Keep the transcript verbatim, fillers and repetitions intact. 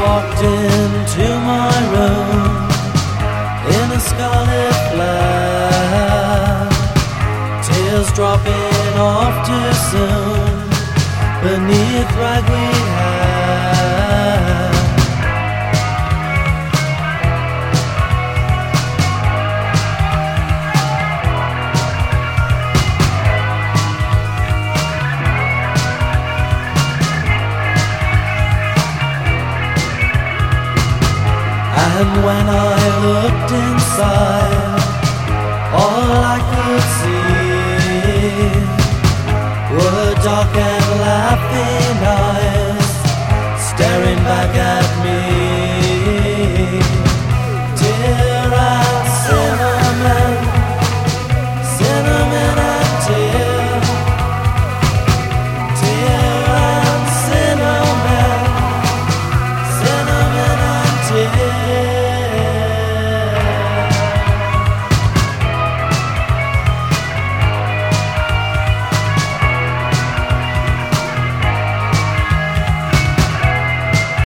walked into my room in a scarlet flag, tears dropping off too soon beneath ragweed hair. And when I looked inside, all I could see were dark and laughing eyes staring back